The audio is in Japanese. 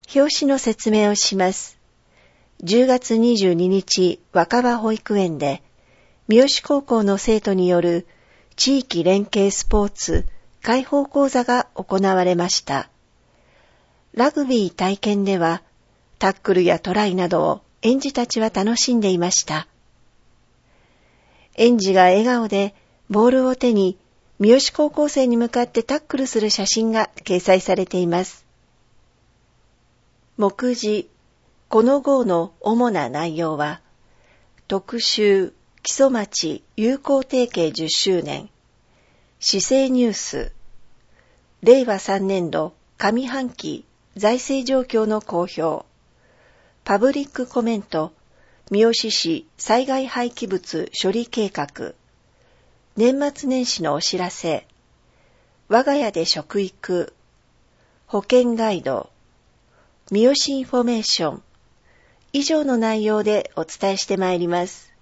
表紙の説明をします。10月22日、若葉保育園で、三好高校の生徒による地域連携スポーツ開放講座が行われました。ラグビー体験では、タックルやトライなどを園児たちは楽しんでいました。園児が笑顔でボールを手に三好高校生に向かってタックルする写真が掲載されています。目次、この号の主な内容は、特集、木曽町友好提携10周年、市政ニュース、令和3年度上半期財政状況の公表、パブリックコメント、三好市災害廃棄物処理計画、年末年始のお知らせ、我が家で食育、保険ガイド、三好インフォメーション、以上の内容でお伝えしてまいります。